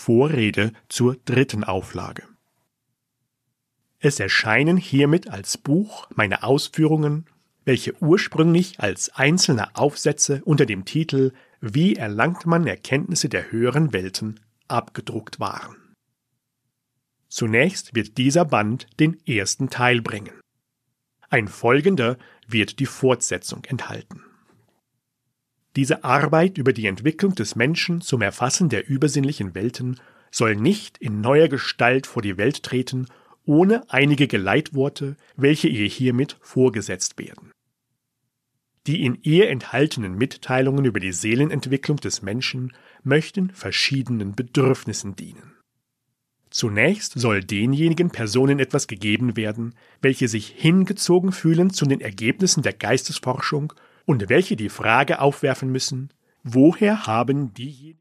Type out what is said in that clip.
Vorrede zur 3. Auflage. Es erscheinen hiermit als Buch meine Ausführungen, welche ursprünglich als einzelne Aufsätze unter dem Titel »Wie erlangt man Erkenntnisse der höheren Welten« abgedruckt waren. Zunächst wird dieser Band den ersten Teil bringen. Ein folgender wird die Fortsetzung enthalten. Diese Arbeit über die Entwicklung des Menschen zum Erfassen der übersinnlichen Welten soll nicht in neuer Gestalt vor die Welt treten, ohne einige Geleitworte, welche ihr hiermit vorgesetzt werden. Die in ihr enthaltenen Mitteilungen über die Seelenentwicklung des Menschen möchten verschiedenen Bedürfnissen dienen. Zunächst soll denjenigen Personen etwas gegeben werden, welche sich hingezogen fühlen zu den Ergebnissen der Geistesforschung und welche die Frage aufwerfen müssen: Woher haben diejenigen